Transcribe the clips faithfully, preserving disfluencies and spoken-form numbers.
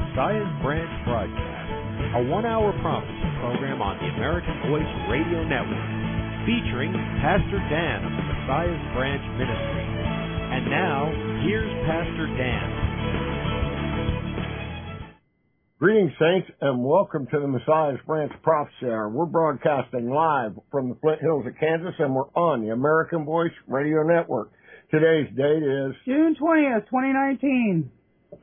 Messiah's Branch broadcast, a one-hour prophecy program on the American Voice Radio Network, featuring Pastor Dan of the Messiah's Branch Ministry. And now, here's Pastor Dan. Greetings, saints, and welcome to the Messiah's Branch Prophecy Hour. We're broadcasting live from the Flint Hills of Kansas, and we're on the American Voice Radio Network. Today's date is June twentieth, twenty nineteen.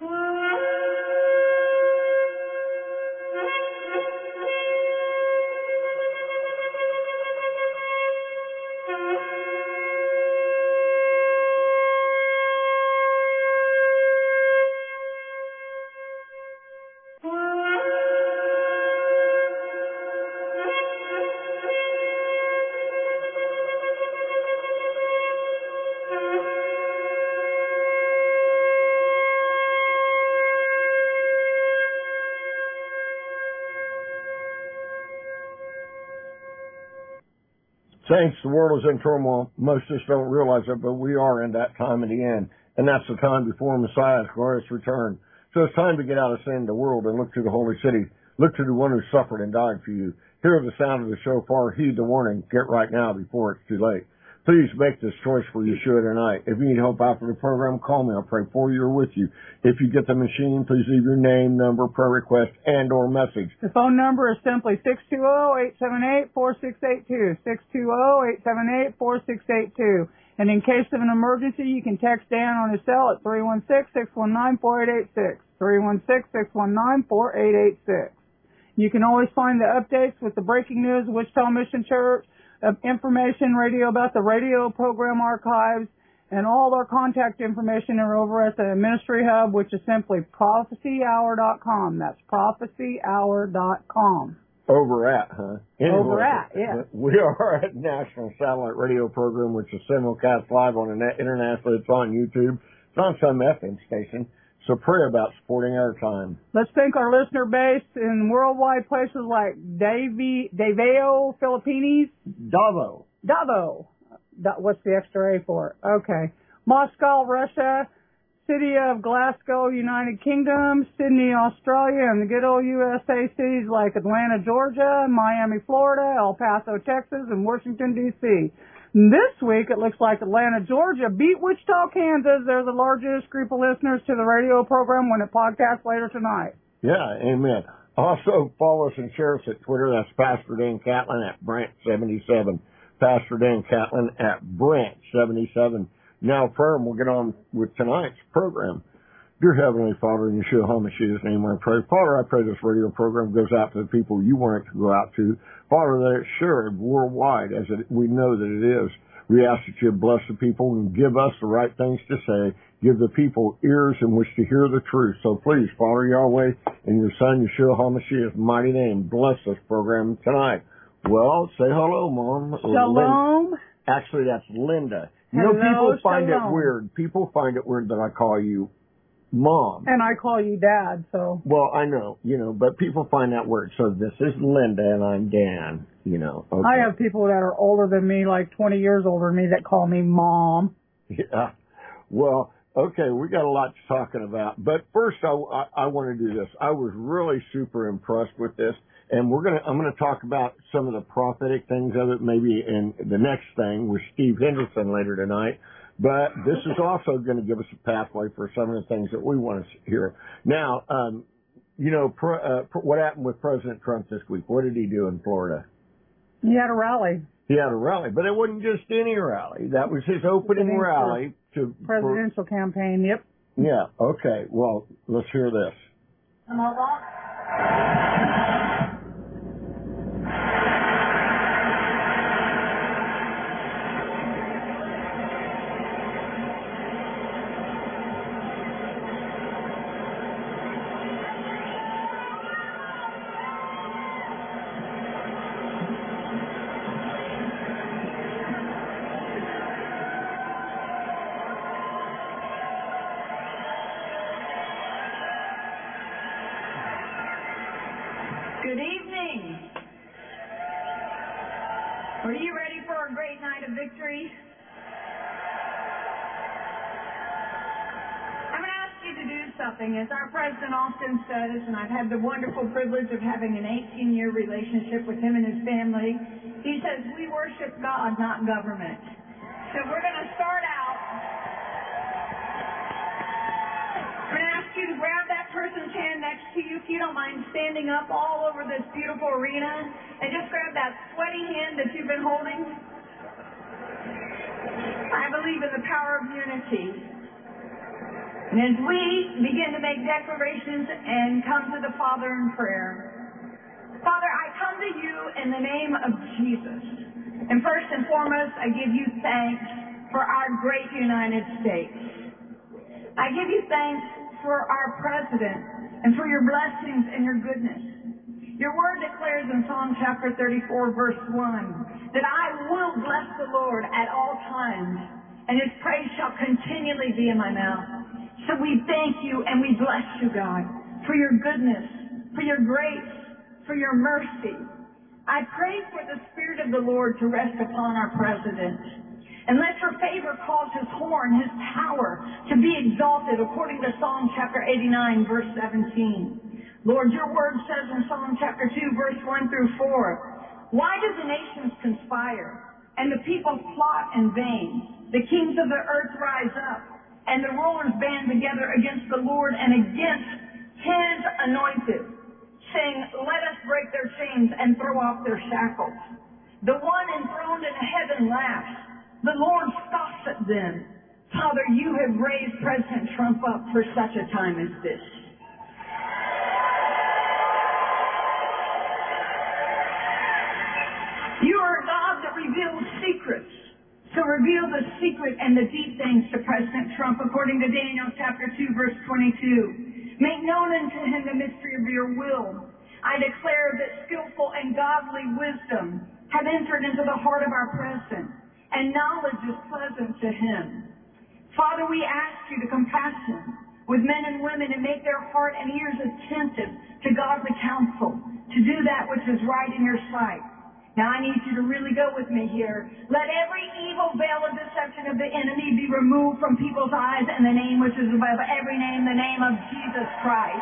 Saints, the world is in turmoil. Most of us don't realize it, but we are in that time of the end. And that's the time before Messiah's glorious return. So it's time to get out of sin, the world, and look to the holy city. Look to the one who suffered and died for you. Hear the sound of the shofar. Heed the warning. Get right now before it's too late. Please make this choice for Yeshua tonight. If you need help after the program, call me. I'll pray for you or with you. If you get the machine, please leave your name, number, prayer request, and or message. The phone number is simply six two zero, eight seven eight, four six eight two, six two zero, eight seven eight, four six eight two. And in case of an emergency, you can text Dan on his cell at three one six, six one nine, four eight eight six, three one six, six one nine, four eight eight six. You can always find the updates with the breaking news of Wichita Mission Church, of information radio about the radio program archives, and all our contact information are over at the Ministry Hub, which is simply prophecy hour dot com. That's prophecy hour dot com. Over at, huh? Anyway, over at, yeah. We are at National Satellite Radio Program, which is simulcast live on the net internationally. It's on YouTube. It's on some F M station. So pray about supporting our time. Let's thank our listener base in worldwide places like Davie, Davao, Philippines. Davao. Davao. Da- What's the extra A for? Okay. Moscow, Russia. City of Glasgow, United Kingdom. Sydney, Australia. And the good old U S A cities like Atlanta, Georgia. Miami, Florida. El Paso, Texas. And Washington, D C This week, it looks like Atlanta, Georgia beat Wichita, Kansas. They're the largest group of listeners to the radio program when it podcasts later tonight. Yeah, amen. Also, follow us and share us at Twitter. That's Pastor Dan Catlin at Branch seventy-seven. Pastor Dan Catlin at Branch seventy-seven. Now, prayer, and we'll get on with tonight's program. Dear Heavenly Father, in Yeshua HaMashiach's name I pray. Father, I pray this radio program goes out to the people you want it to go out to. Father, that it's shared worldwide as it, we know that it is. We ask that you bless the people and give us the right things to say. Give the people ears in which to hear the truth. So please, Father Yahweh, in your Son, Yeshua HaMashiach's mighty name, bless this program tonight. Well, say hello, Mom. Shalom. Lin- Actually, that's Linda. You Hello, know, people find shalom. it weird. People find it weird that I call you Mom. And I call you Dad, so. Well, I know, you know, but people find that weird. So this is Linda and I'm Dan, you know. Okay. I have people that are older than me, like twenty years older than me, that call me Mom. Yeah. Well, okay, we got a lot to talking about. But first, I, I, I want to do this. I was really super impressed with this. And we're gonna, I'm gonna talk about some of the prophetic things of it, maybe in the next thing with Steve Henderson later tonight. But this is also going to give us a pathway for some of the things that we want to hear. Now, um, you know, pro, uh, what happened with President Trump this week? What did he do in Florida? He had a rally. He had a rally, but it wasn't just any rally. That was his opening rally to presidential for, campaign. Yep. Yeah. Okay. Well, let's hear this. Good evening. Are you ready for a great night of victory? I'm going to ask you to do something. As our president often says, and I've had the wonderful privilege of having an eighteen-year relationship with him and his family, he says, we worship God, not government. So we're going to start out. I'm going to ask you to grab that person's hand next to you, if you don't mind standing up all over this beautiful arena, and just grab that sweaty hand that you've been holding. I believe in the power of unity. And as we begin to make declarations and come to the Father in prayer, Father, I come to you in the name of Jesus. And first and foremost, I give you thanks for our great United States. I give you thanks for our president and for your blessings and your goodness. Your word declares in Psalm chapter thirty-four, verse one, that I will bless the Lord at all times, and his praise shall continually be in my mouth. So we thank you and we bless you, God, for your goodness, for your grace, for your mercy. I pray for the Spirit of the Lord to rest upon our president. And let your favor cause his horn, his power, to be exalted according to Psalm chapter eighty-nine, verse seventeen. Lord, your word says in Psalm chapter two, verse one through four, why do the nations conspire and the people plot in vain? The kings of the earth rise up, and the rulers band together against the Lord and against his anointed, saying, let us break their chains and throw off their shackles. The one enthroned in heaven laughs. The Lord scoffs at them. Father, you have raised President Trump up for such a time as this. You are a God that reveals secrets. So reveal the secret and the deep things to President Trump, according to Daniel chapter two, verse twenty-two. Make known unto him the mystery of your will. I declare that skillful and godly wisdom have entered into the heart of our president, and knowledge is pleasant to him. Father, we ask you to compassion with men and women and make their heart and ears attentive to godly counsel, to do that which is right in your sight. Now I need you to really go with me here. Let every evil veil of deception of the enemy be removed from people's eyes in the name which is above every name, the name of Jesus Christ.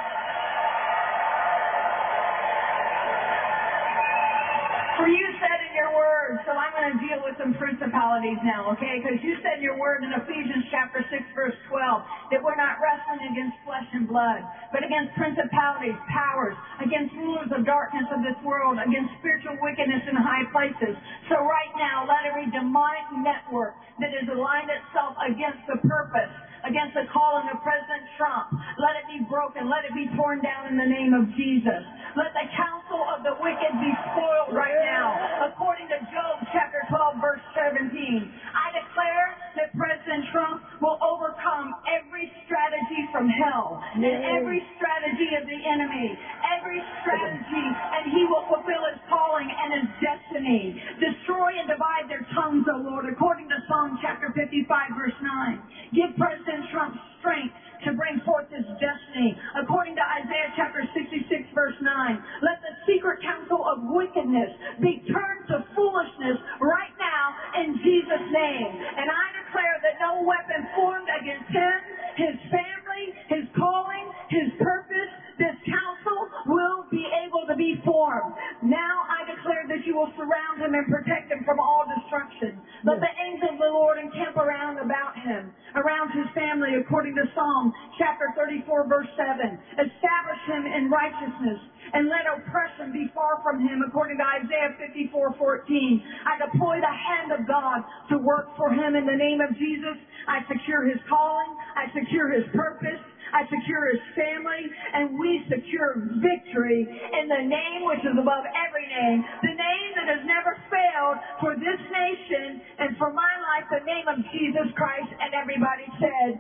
For you said in your word, so I'm going to deal with some principalities now, okay? Because you said in your word in Ephesians chapter six, verse twelve, that we're not wrestling against flesh and blood, but against principalities, powers, against rulers of darkness of this world, against spiritual wickedness in high places. So right now, let every demonic network that has aligned itself against the purpose, against the calling of President Trump, let it be broken, let it be torn down in the name of Jesus. Let the counsel of the wicked be spoiled right now, according to Job chapter twelve, verse seventeen. I declare that President Trump will overcome every strategy from hell and every strategy of the enemy, every strategy, and he will fulfill his calling and his destiny. Destroy and divide their tongues, O Lord, according to Psalm chapter fifty-five, verse nine. Give President Trump strength to bring forth his destiny, according to Isaiah chapter sixty-six, verse nine. Let the secret counsel of wickedness be turned to foolishness right now in Jesus' name. And I declare that no weapon formed against him, his family, his calling, his purpose, this counsel will be able to be formed. Now I declare that you will surround him and protect him from all destruction. Let the angel of the Lord encamp around about him, around his family, according to Psalm chapter thirty-four, verse seven. Establish him in righteousness, and let oppression be far from him, according to Isaiah fifty-four, fourteen. I deploy the hand of God to work for him in the name of Jesus. I secure his calling. I secure his purpose. I secure his family, and we secure victory in the name which is above every name, the name that has never failed for this nation and for my life, the name of Jesus Christ. And everybody said,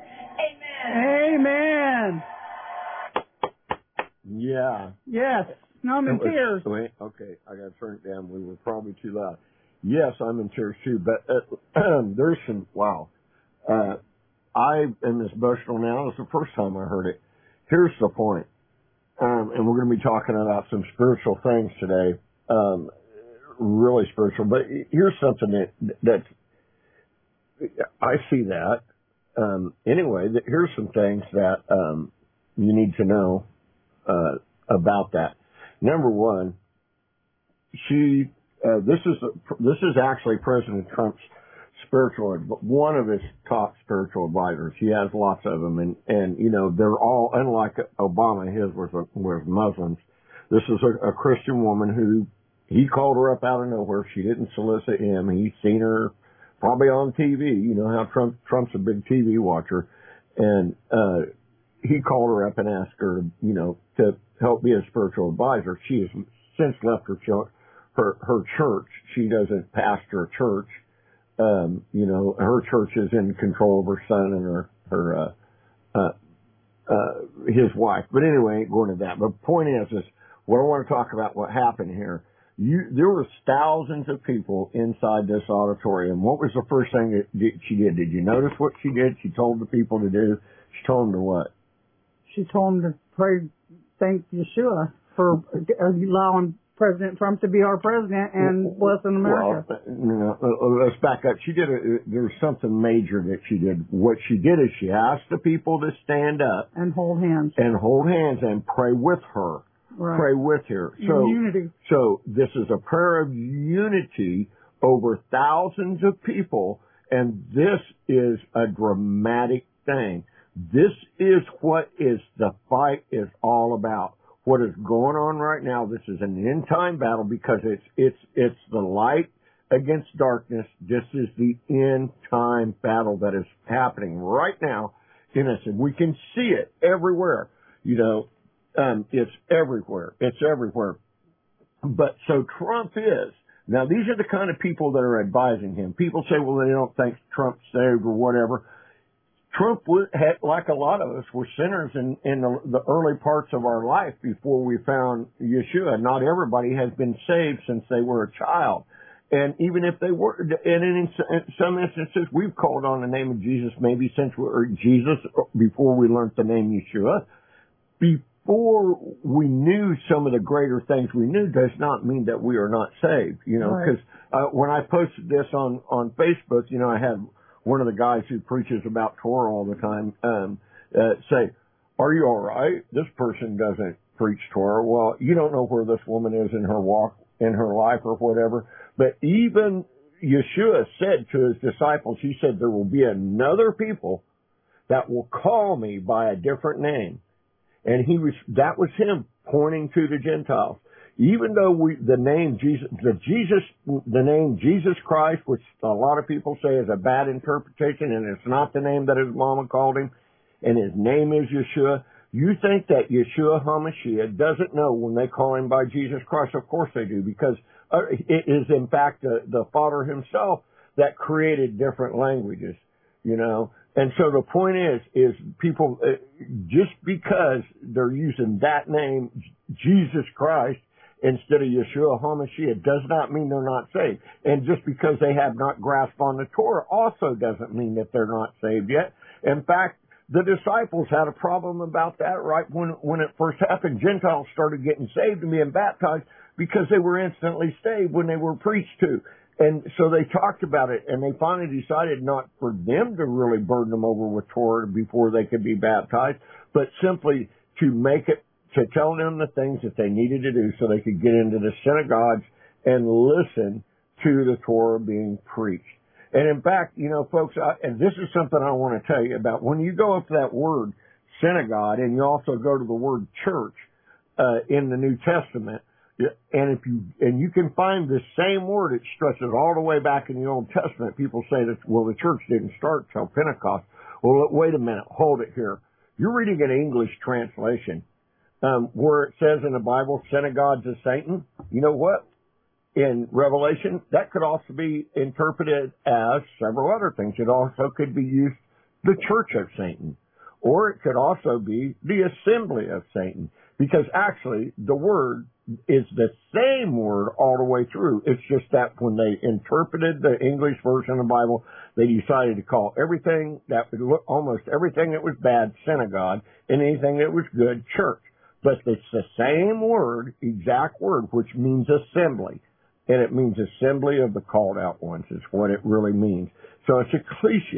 amen. Amen. Yeah. Yes. No, I'm in tears. Wait, okay, I got to turn it down. We were probably too loud. Yes, I'm in tears too, but uh, there's some, wow. Uh, I am as emotional now as the first time I heard it. Here's the point, um, and we're going to be talking about some spiritual things today, um, really spiritual. But here's something that that I see that, um, anyway, th- here's some things that um, you need to know uh, about that. Number one, she. Uh, this is this is actually President Trump's spiritual, one of his top spiritual advisors. He has lots of them, and and you know they're all, unlike Obama, his was was Muslims. This is a, a Christian woman who he called her up out of nowhere. She didn't solicit him. He's seen her probably on T V. You know how Trump Trump's a big T V watcher, and uh, he called her up and asked her, you know, to help be a spiritual advisor. She has since left her church. Her, her church. She doesn't pastor a church. Um, you know, her church is in control of her son and her, her, uh, uh, uh, his wife. But anyway, ain't going to that. But the point is, is what I want to talk about what happened here. You, there was thousands of people inside this auditorium. What was the first thing that she did? Did you notice what she did? She told the people to do. She told them to what? She told them to pray, thank Yeshua for allowing President Trump to be our president and blessing America. Well, you know, let's back up. She did a, there's something major that she did. What she did is she asked the people to stand up and hold hands and hold hands and pray with her. Right. Pray with her. So, unity. So this is a prayer of unity over thousands of people, and this is a dramatic thing. This is what is the fight is all about. What is going on right now, this is an end time battle because it's, it's, it's the light against darkness. This is the end time battle that is happening right now in us. And we can see it everywhere. You know, um, it's everywhere. It's everywhere. But so Trump is. Now these are the kind of people that are advising him. People say, well, they don't think Trump's saved or whatever. Trump, had, like a lot of us, were sinners in, in the, the early parts of our life before we found Yeshua. Not everybody has been saved since they were a child. And even if they were, and in, in some instances, we've called on the name of Jesus maybe since we were Jesus, before we learned the name Yeshua. Before we knew some of the greater things we knew does not mean that we are not saved, you know, because right. uh, when I posted this on, on Facebook, you know, I had one of the guys who preaches about Torah all the time, um, uh, say, are you all right? This person doesn't preach Torah. Well, you don't know where this woman is in her walk, in her life or whatever. But even Yeshua said to his disciples, he said, there will be another people that will call me by a different name. And he was, that was him pointing to the Gentiles. Even though we, the name Jesus, the Jesus, the name Jesus Christ, which a lot of people say is a bad interpretation, and it's not the name that his mama called him, and his name is Yeshua. You think that Yeshua HaMashiach doesn't know when they call him by Jesus Christ? Of course they do, because it is in fact the, the Father himself that created different languages, you know. And so the point is, is people, uh, just because they're using that name, Jesus Christ, instead of Yeshua HaMashiach, does not mean they're not saved. And just because they have not grasped on the Torah also doesn't mean that they're not saved yet. In fact, the disciples had a problem about that right when, when it first happened. Gentiles started getting saved and being baptized because they were instantly saved when they were preached to. And so they talked about it, and they finally decided not for them to really burden them over with Torah before they could be baptized, but simply to make it, to tell them the things that they needed to do so they could get into the synagogues and listen to the Torah being preached. And in fact, you know, folks, I, and this is something I want to tell you about. When you go up to that word synagogue, and you also go to the word church uh, in the New Testament, and if you and you can find the same word, it stretches all the way back in the Old Testament. People say that, well, the church didn't start till Pentecost. Well, wait a minute, hold it here. You're reading an English translation um, where it says in the Bible, synagogues of Satan. You know what? In Revelation, that could also be interpreted as several other things. It also could be used the church of Satan, or it could also be the assembly of Satan, because actually the word is the same word all the way through. It's just that when they interpreted the English version of the Bible, they decided to call everything that would look, almost everything that was bad, synagogue, and anything that was good, church. But it's the same word, exact word, which means assembly. And it means assembly of the called out ones is what it really means. So it's ecclesia.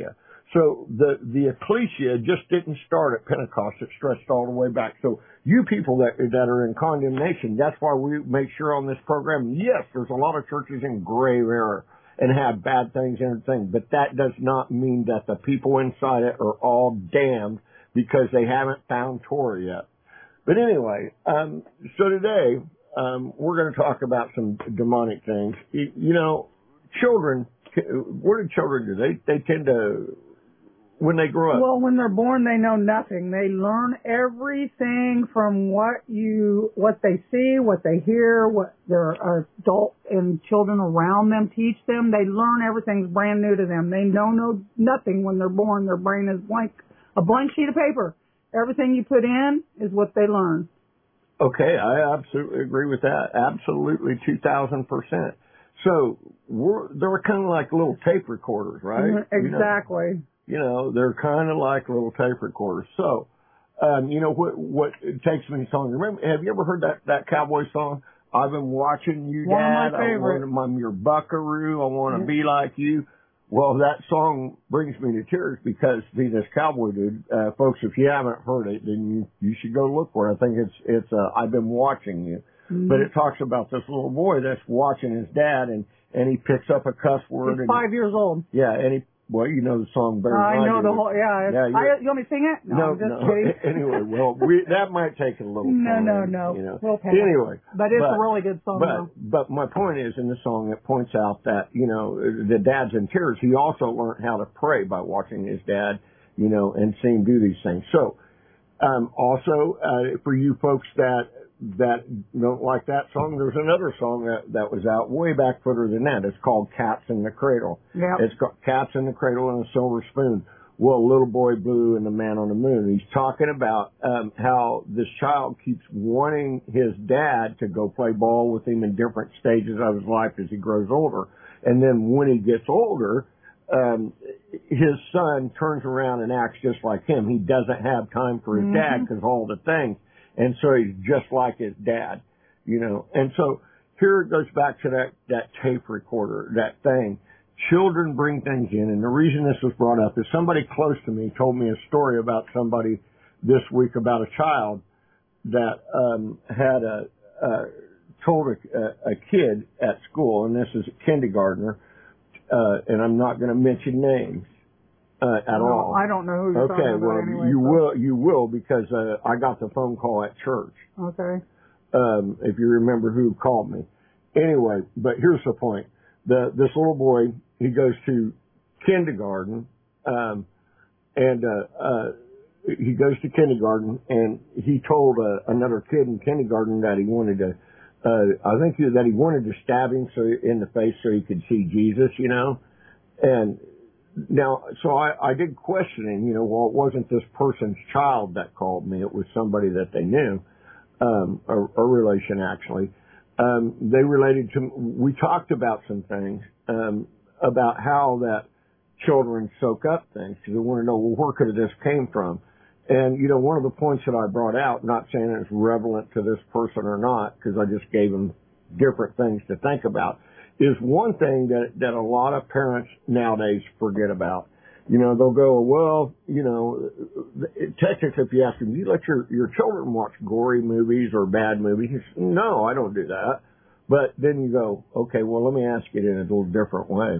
So the, the ecclesia just didn't start at Pentecost. It stretched all the way back. So you people that, that are in condemnation, that's why we make sure on this program, yes, there's a lot of churches in gray area and have bad things and everything, but that does not mean that the people inside it are all damned because they haven't found Torah yet. But anyway, um, so today, um, we're going to talk about some demonic things. You, you know, children, what do children do? They, they tend to, when they grow up. Well, when they're born, they know nothing. They learn everything from what you, what they see, what they hear, what their adult and children around them teach them. They learn everything's brand new to them. They know no nothing when they're born. Their brain is blank, a blank sheet of paper. Everything you put in is what they learn. Okay, I absolutely agree with that. Absolutely, two thousand percent. So we're, they're kind of like little tape recorders, right? Exactly. You know? You know, they're kind of like little tape recorders. So, um, you know, what, what it takes me to song. Remember, have you ever heard that, that cowboy song? I've been watching you, One Dad. of my favorites. I want, I'm your buckaroo. I want to Yeah. be like you. Well, that song brings me to tears because, see, this cowboy dude, uh, folks, if you haven't heard it, then you, you should go look for it. I think it's, it's, uh, I've been watching you. Mm-hmm. But it talks about this little boy that's watching his dad and, and he picks up a cuss word. He's and five years old. Yeah, and he, well, you know the song better I than I know do. the whole, yeah. Yeah, I, you want me to sing it? No, No, I'm just no. kidding. Anyway, well, we, that might take a little No, time. no, no. You know. We'll pass. Anyway. But it's but, a really good song, but, though. But my point is, in the song, it points out that, you know, the dad's in tears. He also learned how to pray by watching his dad, you know, and seeing him do these things. So, um, also, uh, for you folks that, that don't like that song, there's another song that, that was out way back further than that. It's called Cats in the Cradle. Yep. It's called Cats in the Cradle and a Silver Spoon. Well, Little Boy Blue and the Man on the Moon. He's talking about um, how this child keeps wanting his dad to go play ball with him in different stages of his life as he grows older. And then when he gets older, um, his son turns around and acts just like him. He doesn't have time for his Mm-hmm. dad because all the things. And so he's just like his dad, you know. And so here it goes back to that, that tape recorder, that thing. Children bring things in, and the reason this was brought up is somebody close to me told me a story about somebody this week about a child that um, had a uh, told a, a kid at school, and this is a kindergartner, uh, and I'm not going to mention names uh, at No, all. I don't know who you're okay, talking about well, anyway. you so. will, you will, because uh, I got the phone call at church. Okay. Um, if you remember who called me. Anyway, but here's the point. The, this little boy, he goes to kindergarten, um, and, uh, uh, he goes to kindergarten and he told, uh, another kid in kindergarten that he wanted to, uh, I think he, that he wanted to stab him so in the face so he could see Jesus, you know, and now, so I, I did question him, you know, well, it wasn't this person's child that called me. It was somebody that they knew, um, a, a relation actually. Um, they related to, we talked about some things, um, about how that children soak up things because they want to know, well, where could this came from? And, you know, one of the points that I brought out, not saying it's relevant to this person or not, because I just gave them different things to think about, is one thing that, that a lot of parents nowadays forget about. You know, they'll go, well, you know, technically if you ask them, do you let your, your children watch gory movies or bad movies? No, I don't do that. But then you go, okay, well, let me ask it in a little different way.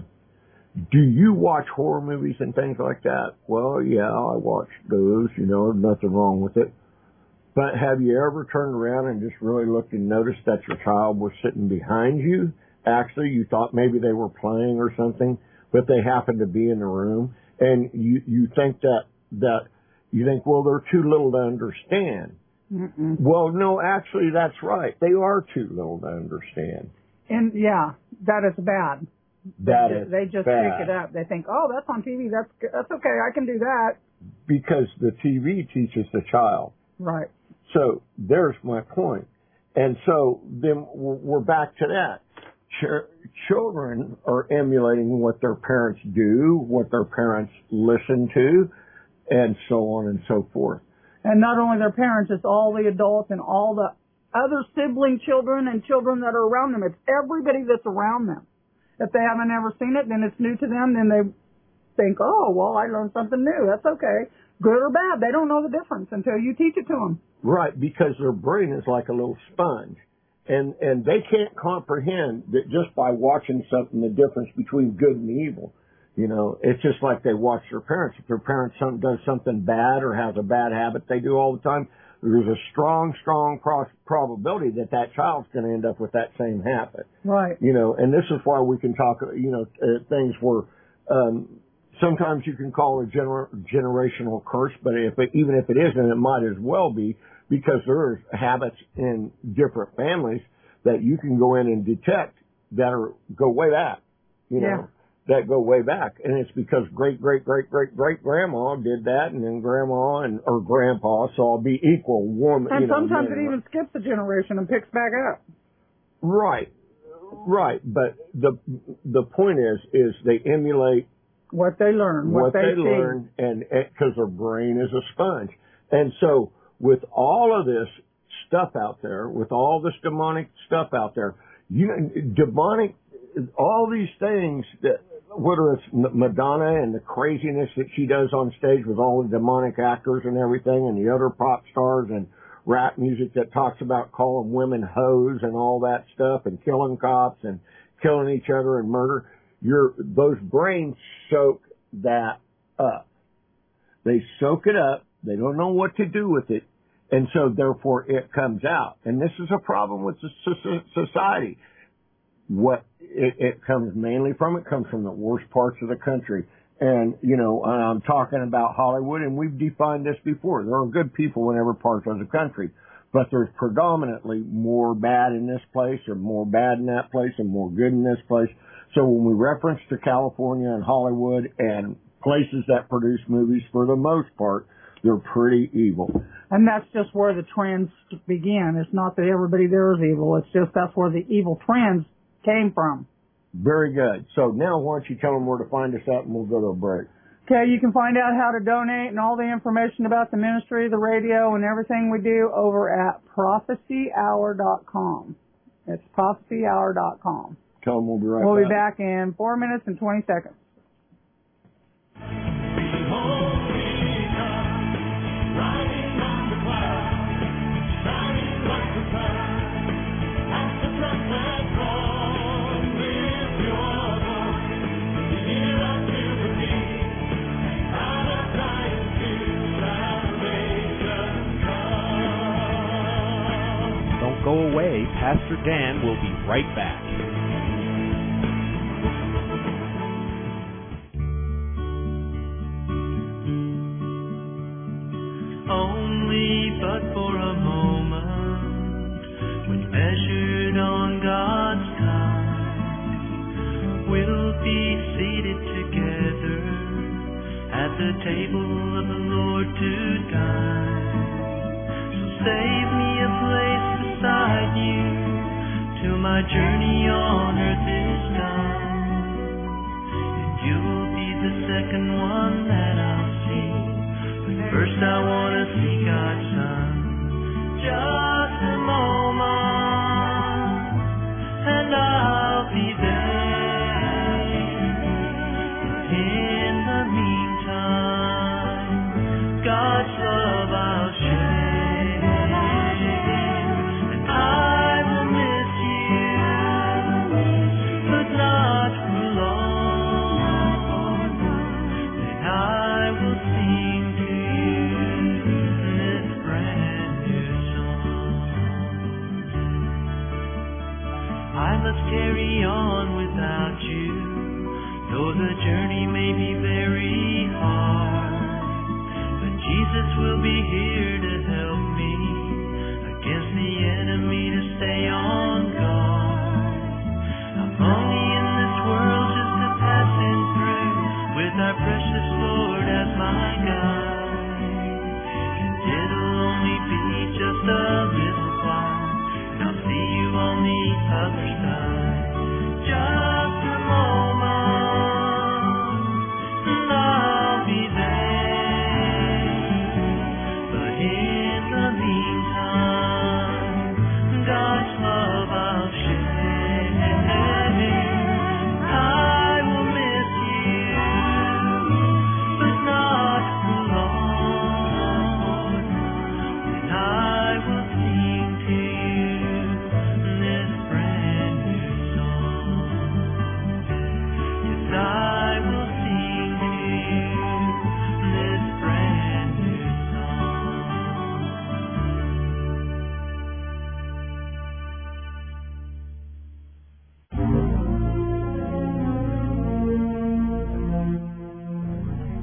Do you watch horror movies and things like that? Well, yeah, I watch those, you know, nothing wrong with it. But have you ever turned around and just really looked and noticed that your child was sitting behind you? Actually, you thought maybe they were playing or something, but they happened to be in the room. And you, you think that, that, you think, well, they're too little to understand. Mm-mm. Well, no, actually, that's right. They are too little to understand. And yeah, that is bad. That they, is they just bad. pick it up. They think, oh, that's on T V. That's that's okay. I can do that. Because the T V teaches the child. Right. So there's my point. And so then we're back to that. Ch- children are emulating what their parents do, what their parents listen to, and so on and so forth. And not only their parents, it's all the adults and all the other sibling children and children that are around them. It's everybody that's around them. If they haven't ever seen it, then it's new to them. Then they think, oh, well, I learned something new. That's okay. Good or bad, they don't know the difference until you teach it to them. Right, because their brain is like a little sponge. And, and they can't comprehend that just by watching something, the difference between good and evil. You know, it's just like they watch their parents. If their parents some, does something bad or has a bad habit they do all the time, there's a strong, strong pro- probability that that child's going to end up with that same habit. Right. You know, and this is why we can talk, you know, uh, things where, um, sometimes you can call it a gener- generational curse, but if it, even if it isn't, it might as well be, because there's habits in different families that you can go in and detect that are go way back, you know, yeah. that go way back. And it's because great, great, great, great, great grandma did that, and then grandma and or grandpa, so I'll be equal. Warm, and you know, sometimes men, it even skips a generation and picks back up. Right, right. But the the point is, is they emulate what they learn, what, what they, they see. learn, and because their brain is a sponge. And so, with all of this stuff out there, with all this demonic stuff out there, you demonic, all these things that, whether it's Madonna and the craziness that she does on stage with all the demonic actors and everything, and the other pop stars and rap music that talks about calling women hoes and all that stuff, and killing cops and killing each other and murder. Your those brains soak that up. They soak it up. They don't know what to do with it, and so therefore it comes out. And this is a problem with society. What it, it comes mainly from, it comes from the worst parts of the country. And, you know, I'm talking about Hollywood, and we've defined this before. There are good people in every part of the country, but there's predominantly more bad in this place, or more bad in that place, and more good in this place. So when we reference to California and Hollywood and places that produce movies, for the most part, they're pretty evil. And that's just where the trends began. It's not that everybody there is evil. It's just that's where the evil trends came from. Very good. So now why don't you tell them where to find us at, and we'll go to a break. Okay, you can find out how to donate and all the information about the ministry, the radio, and everything we do over at prophecy hour dot com. It's prophecy hour dot com. Tell them we'll be right we'll back. We'll be back in four minutes and twenty seconds. Don't go away. Pastor Dan will be right back. Only but for a moment, when measured on God's time, we'll be seated together at the table of the Lord to dine. So save me a place beside you till my journey on earth is done, and you'll be the second one that I'll see. First I want to see God's Son. Just a moment, and I'll be there. In the meantime, God's love I'll share, and I will miss you, but not for long. Then I will sing to I must carry on without you, though the journey may be very hard. But Jesus will be here to help me against the enemy, to stay on guard. I'm only in this world just a passing through, with our precious Lord as my guide. And it'll only be just a little while, and I'll see you on the other side. Just a moment, and I'll be there. But in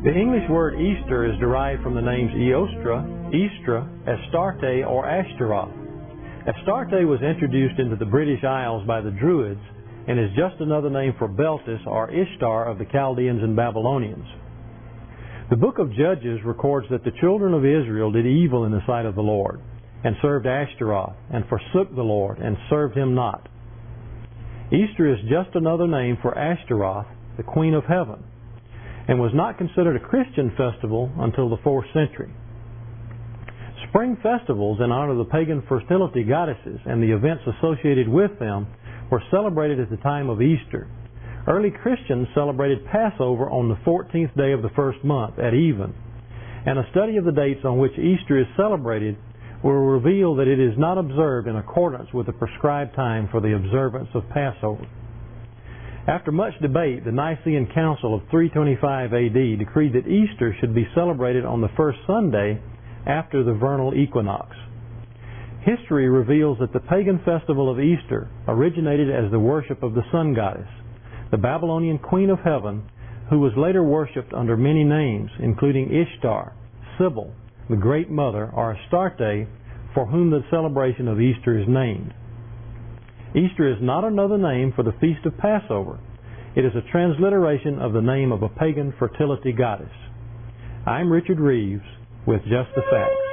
The English word Easter is derived from the names Eostra, Istra, Astarte, or Ashtaroth. Astarte was introduced into the British Isles by the Druids and is just another name for Beltis or Ishtar of the Chaldeans and Babylonians. The book of Judges records that the children of Israel did evil in the sight of the Lord, and served Ashtaroth, and forsook the Lord, and served him not. Easter is just another name for Ashtaroth, the Queen of Heaven, and was not considered a Christian festival until the fourth century. Spring festivals in honor of the pagan fertility goddesses and the events associated with them were celebrated at the time of Easter. Early Christians celebrated Passover on the fourteenth day of the first month at even, and a study of the dates on which Easter is celebrated will reveal that it is not observed in accordance with the prescribed time for the observance of Passover. After much debate, the Nicene Council of three twenty-five A D decreed that Easter should be celebrated on the first Sunday after the vernal equinox. History reveals that the pagan festival of Easter originated as the worship of the sun goddess, the Babylonian Queen of Heaven, who was later worshipped under many names, including Ishtar, Sybil, the Great Mother, or Astarte, for whom the celebration of Easter is named. Easter is not another name for the Feast of Passover. It is a transliteration of the name of a pagan fertility goddess. I'm Richard Reeves with Just the Facts.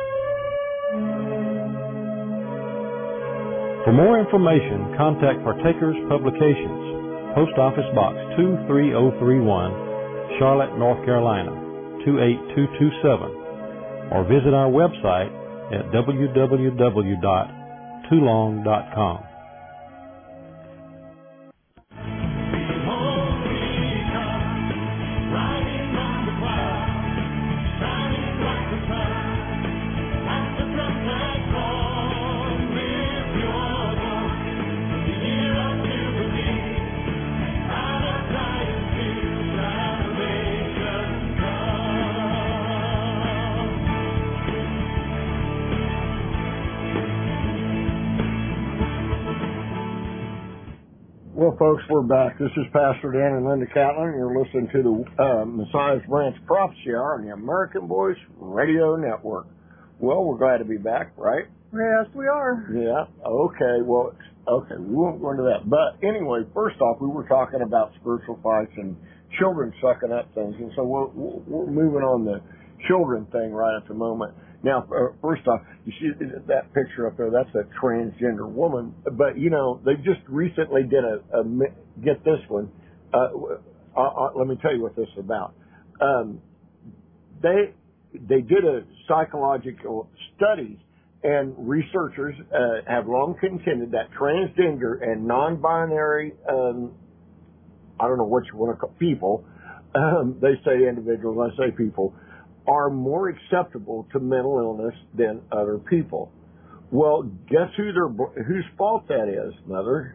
For more information, contact Partakers Publications, Post Office Box two three zero three one, Charlotte, North Carolina, two eight two two seven, or visit our website at w w w dot toulon dot com. Well, folks, we're back. This is Pastor Dan and Linda Catlin. You're listening to the uh, Messiah's Branch Prophecy Hour on the American Voice Radio Network. Well, we're glad to be back, right? Yes, we are. Yeah. Okay. Well, okay. We won't go into that. But anyway, first off, we were talking about spiritual fights and children sucking up things, and so we're, we're moving on the children thing right at the moment. Now, uh, first off, you see that picture up there, that's a transgender woman. But, you know, they just recently did a, a get this one. Uh, uh, uh, let me tell you what this is about. Um, they, they did a psychological studies, and researchers uh, have long contended that transgender and non-binary, um, I don't know what you want to call people, um, they say individuals, I say people, are more acceptable to mental illness than other people. Well, guess who their whose fault that is, Mother?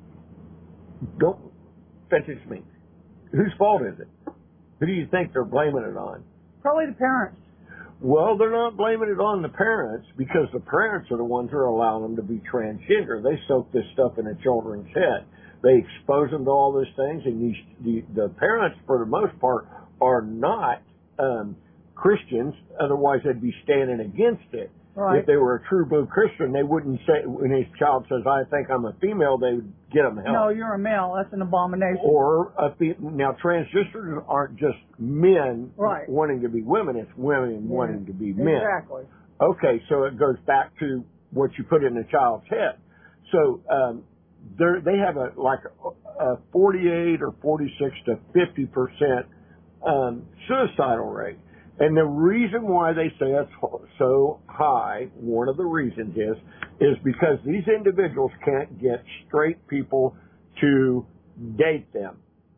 Don't finish me. Whose fault is it? Who do you think they're blaming it on? Probably the parents. Well, they're not blaming it on the parents, because the parents are the ones who are allowing them to be transgender. They soak this stuff in the children's head. They expose them to all these things, and you, the, the parents, for the most part, are not um, Christians, otherwise they'd be standing against it. Right. If they were a true blue Christian, they wouldn't say, when his child says, I think I'm a female, they would get him help. No, you're a male. That's an abomination. Or, a fe- now transgenders aren't just men right. wanting to be women, it's women yeah. wanting to be men. Exactly. Okay, so it goes back to what you put in the child's head. So, um, they have a, like a, a forty-eight or forty-six to fifty percent, um, suicidal rate. And the reason why they say it's so high, one of the reasons is, is because these individuals can't get straight people to date them.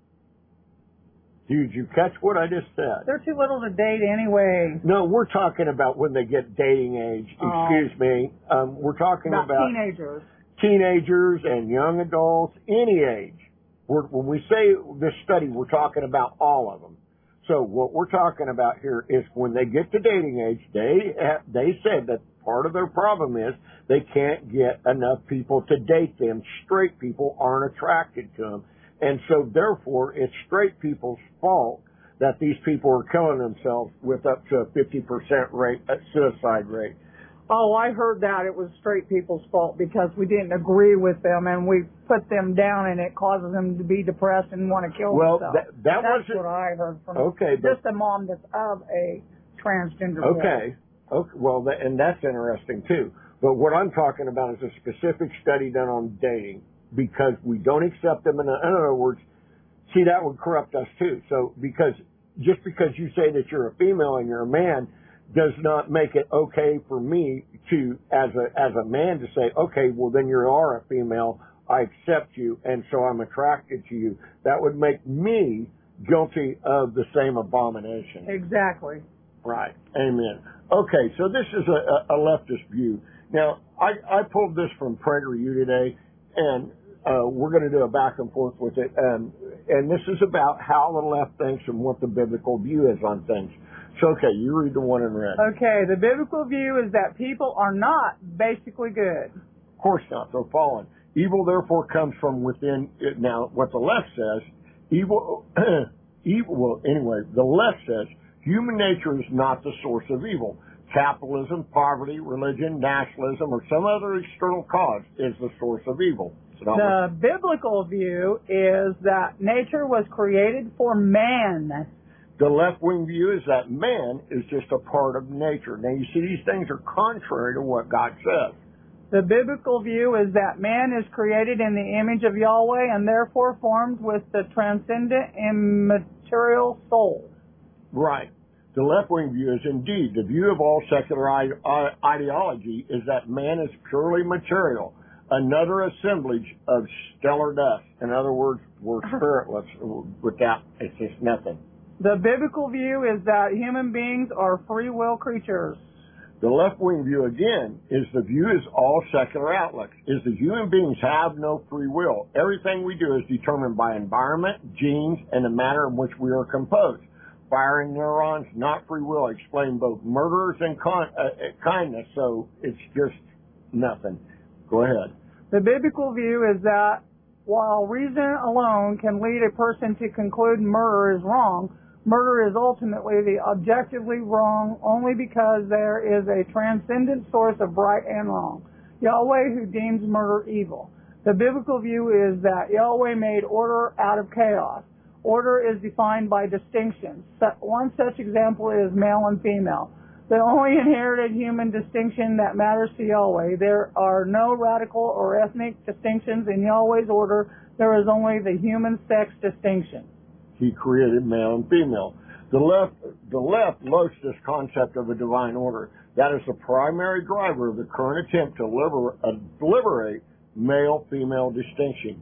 Did you catch what I just said? They're too little to date anyway. No, we're talking about when they get dating age. Excuse um, me. Um, we're talking about, about teenagers. Teenagers and young adults, any age. We're, when we say this study, we're talking about all of them. So what we're talking about here is when they get to dating age, they they said that part of their problem is they can't get enough people to date them. Straight people aren't attracted to them. And so therefore it's straight people's fault that these people are killing themselves with up to a fifty percent rate, a suicide rate. Oh, I heard that it was straight people's fault because we didn't agree with them and we put them down and it causes them to be depressed and want to kill well, themselves. That, that that's wasn't, what I heard from okay, just but, a mom that's of a transgender okay, boy. Okay, well, that, and that's interesting too. But what I'm talking about is a specific study done on dating because we don't accept them. In, in other words, see, that would corrupt us too. So because just because you say that you're a female and you're a man does not make it okay for me to, as a as a man, to say, okay, well then you are a female, I accept you, and so I'm attracted to you. That would make me guilty of the same abomination. Exactly. Right. Amen. Okay, so this is a, a leftist view. Now, I, I pulled this from PragerU today, and uh, we're going to do a back and forth with it. Um, and this is about how the left thinks and what the biblical view is on things. So, okay, you read the one in red. Okay, the biblical view is that people are not basically good. Of course not. They're fallen. Evil, therefore, comes from within. It. Now, what the left says, evil, evil, well, anyway, the left says human nature is not the source of evil. Capitalism, poverty, religion, nationalism, or some other external cause is the source of evil. The biblical view is that nature was created for man. The left-wing view is that man is just a part of nature. Now, you see, these things are contrary to what God says. The biblical view is that man is created in the image of Yahweh and therefore formed with the transcendent immaterial soul. Right. The left-wing view is indeed the view of all secular ide- ideology is that man is purely material, another assemblage of stellar dust. In other words, we're spiritless. Without, it's just nothing. The biblical view is that human beings are free will creatures. The left-wing view, again, is the view is all secular outlooks, is that human beings have no free will. Everything we do is determined by environment, genes, and the manner in which we are composed. Firing neurons, not free will, explain both murderers and con- uh, kindness, so it's just nothing. Go ahead. The biblical view is that while reason alone can lead a person to conclude murder is wrong, murder is ultimately the objectively wrong only because there is a transcendent source of right and wrong, Yahweh, who deems murder evil. The biblical view is that Yahweh made order out of chaos. Order is defined by distinctions. One such example is male and female. The only inherited human distinction that matters to Yahweh. There are no radical or ethnic distinctions in Yahweh's order. There is only the human sex distinction. He created male and female. The left, the left loathes this concept of a divine order. That is the primary driver of the current attempt to liber, uh, liberate male-female distinction.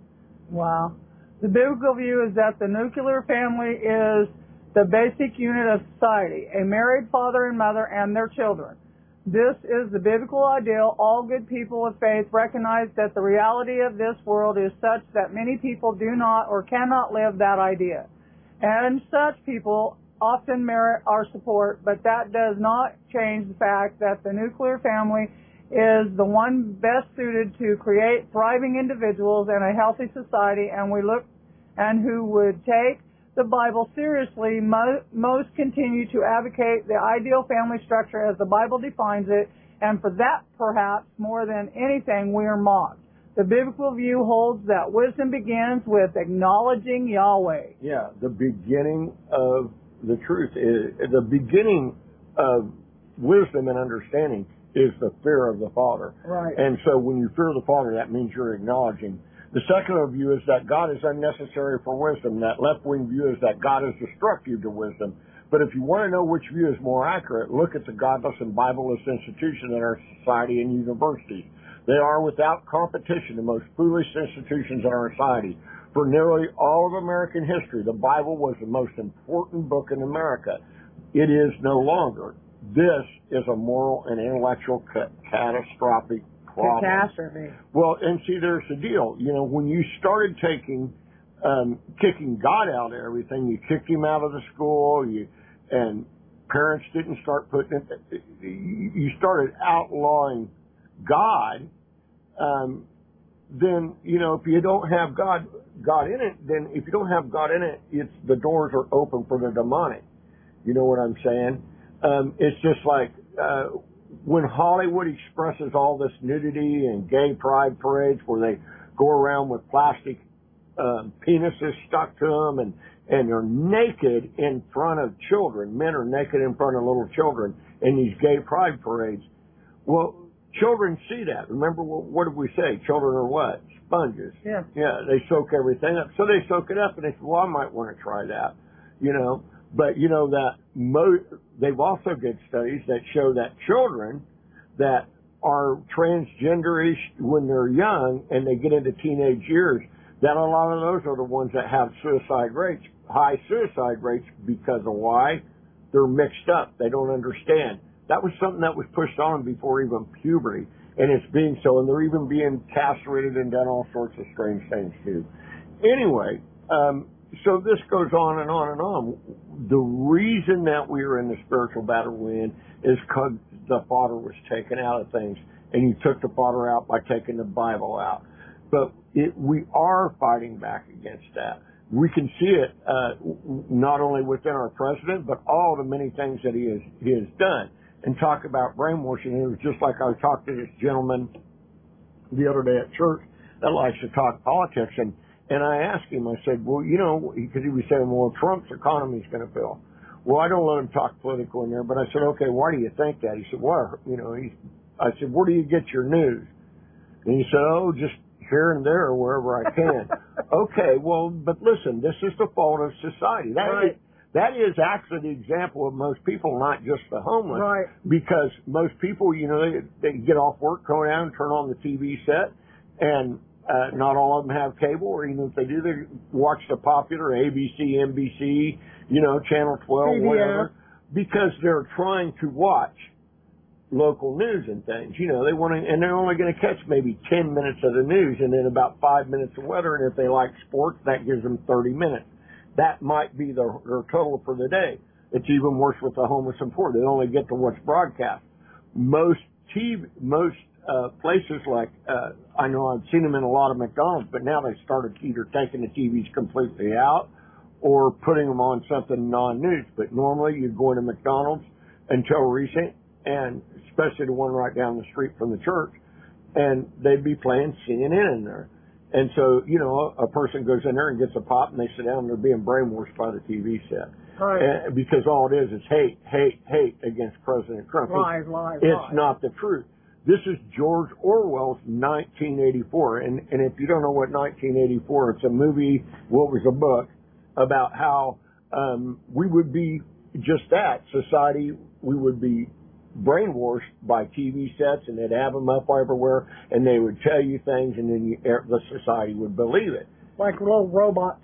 Wow. The biblical view is that the nuclear family is the basic unit of society, a married father and mother and their children. This is the biblical ideal. All good people of faith recognize that the reality of this world is such that many people do not or cannot live that idea. And such people often merit our support, but that does not change the fact that the nuclear family is the one best suited to create thriving individuals and a healthy society, and we look and who would take the Bible seriously. Mo- most continue to advocate the ideal family structure as the Bible defines it, and for that, perhaps more than anything, we are mocked. The biblical view holds that wisdom begins with acknowledging Yahweh. Yeah, the beginning of the truth is the beginning of wisdom and understanding is the fear of the Father. Right. And so when you fear the Father, that means you're acknowledging. The secular view is that God is unnecessary for wisdom. That left-wing view is that God is destructive to wisdom. But if you want to know which view is more accurate, look at the godless and Bibleless institutions in our society and universities. They are, without competition, the most foolish institutions in our society. For nearly all of American history, the Bible was the most important book in America. It is no longer. This is a moral and intellectual ca- catastrophic problem. Catastrophe. Well, and see, there's the deal. You know, when you started taking, um, kicking God out of everything, you kicked him out of the school, you, and parents didn't start putting it, you started outlawing God, um, then, you know, if you don't have God, God in it, then if you don't have God in it, it's, the doors are open for the demonic. You know what I'm saying? Um, it's just like, uh, when Hollywood expresses all this nudity and gay pride parades where they go around with plastic, um, penises stuck to them and, and they're naked in front of children. Men are naked in front of little children in these gay pride parades. Well, children see that. Remember, what, what did we say? Children are what? Sponges. Yeah. Yeah, they soak everything up. So they soak it up, and they say, well, I might want to try that, you know. But, you know, that mo- they've also did studies that show that children that are transgenderish when they're young and they get into teenage years, that a lot of those are the ones that have suicide rates, high suicide rates, because of why? They're mixed up. They don't understand. That was something that was pushed on before even puberty, and it's being so, and they're even being castrated and done all sorts of strange things too. Anyway, um, so this goes on and on and on. The reason that we are in the spiritual battle we're in is because the fodder was taken out of things, and you took the fodder out by taking the Bible out. But it, we are fighting back against that. We can see it uh, not only within our president, but all the many things that he has he has done. And talk about brainwashing. It was just like I talked to this gentleman the other day at church that likes to talk politics, and and I asked him, I said, well, you know, because he was saying, well, Trump's economy is going to fail. Well, I don't let him talk political in there, but I said, okay, why do you think that? He said, well, you know, he, I said, where do you get your news? And he said, oh, just here and there, wherever I can. Okay, well, but listen, this is the fault of society. That right. is, that is actually the example of most people, not just the homeless. Right. Because most people, you know, they, they get off work, go down, turn on the T V set, and uh, not all of them have cable, or even if they do, they watch the popular A B C, N B C, you know, Channel twelve, C B S. whatever, because they're trying to watch local news and things. You know, they want to, and they're only going to catch maybe ten minutes of the news and then about five minutes of weather, and if they like sports, that gives them thirty minutes. That might be their, their total for the day. It's even worse with the homeless and poor. They only get to what's broadcast. Most T V, most uh, places like, uh, I know I've seen them in a lot of McDonald's, but now they've started either taking the T Vs completely out or putting them on something non-news. But normally you'd go into McDonald's until recent, and especially the one right down the street from the church, and they'd be playing C N N in there. And so, you know, a person goes in there and gets a pop, and they sit down, and they're being brainwashed by the T V set. Right. And because all it is is hate, hate, hate against President Trump. Lies, it's, lies, It's lies. not the truth. This is George Orwell's nineteen eighty-four. And, and if you don't know what nineteen eighty-four, it's a movie, what was a book, about how um, we would be just that. Society, we would be brainwashed by T V sets, and they'd have them up everywhere, and they would tell you things, and then you, the society would believe it. Like little robots.